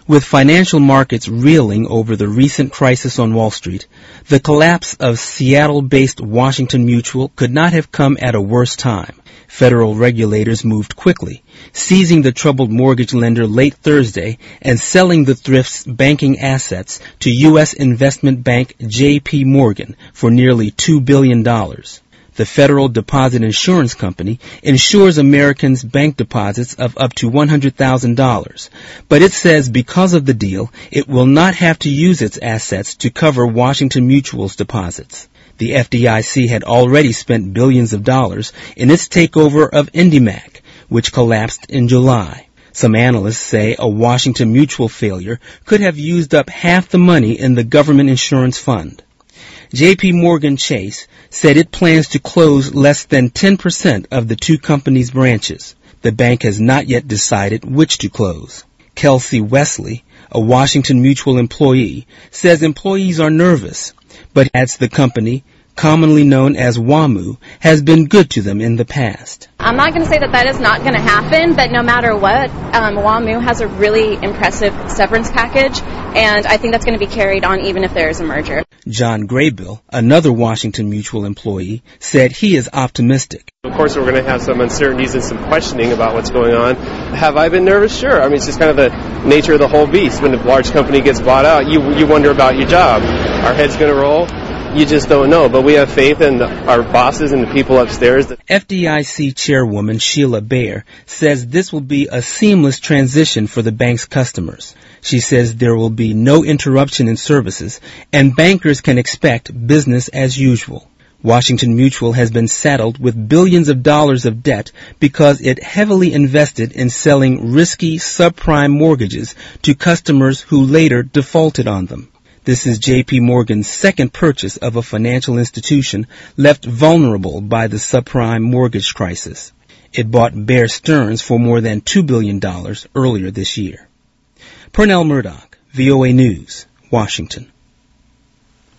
With financial markets reeling over the recent crisis on Wall Street, the collapse of Seattle-based Washington Mutual could not have come at a worse time. Federal regulators moved quickly, seizing the troubled mortgage lender late Thursday and selling the thrift's banking assets to U.S. investment bank J.P. Morgan for nearly $2 billion. The Federal Deposit Insurance Company insures Americans' bank deposits of up to $100,000, but it says because of the deal, it will not have to use its assets to cover Washington Mutual's deposits. The FDIC had already spent billions of dollars in its takeover of IndyMac, which collapsed in July. Some analysts say a Washington Mutual failure could have used up half the money in the government insurance fund. J.P. Morgan Chase said it plans to close less than 10% of the two companies' branches. The bank has not yet decided which to close. Kelsey Wesley, a Washington Mutual employee, says employees are nervous, but adds the company, commonly known as WAMU, has been good to them in the past. I'm not going to say that is not going to happen, but no matter what, WAMU has a really impressive severance package, and I think that's going to be carried on even if there is a merger. John Graybill, another Washington Mutual employee, said he is optimistic. Of course, we're going to have some uncertainties and some questioning about what's going on. Have I been nervous? Sure. I mean, it's just kind of the nature of the whole beast. When a large company gets bought out, you wonder about your job. Our head's going to roll. You just don't know, but we have faith in our bosses and the people upstairs. FDIC Chairwoman Sheila Bair says this will be a seamless transition for the bank's customers. She says there will be no interruption in services, and bankers can expect business as usual. Washington Mutual has been saddled with billions of dollars of debt because it heavily invested in selling risky subprime mortgages to customers who later defaulted on them. This is J.P. Morgan's second purchase of a financial institution left vulnerable by the subprime mortgage crisis. It bought Bear Stearns for more than $2 billion earlier this year. Pernell Murdoch, VOA News, Washington.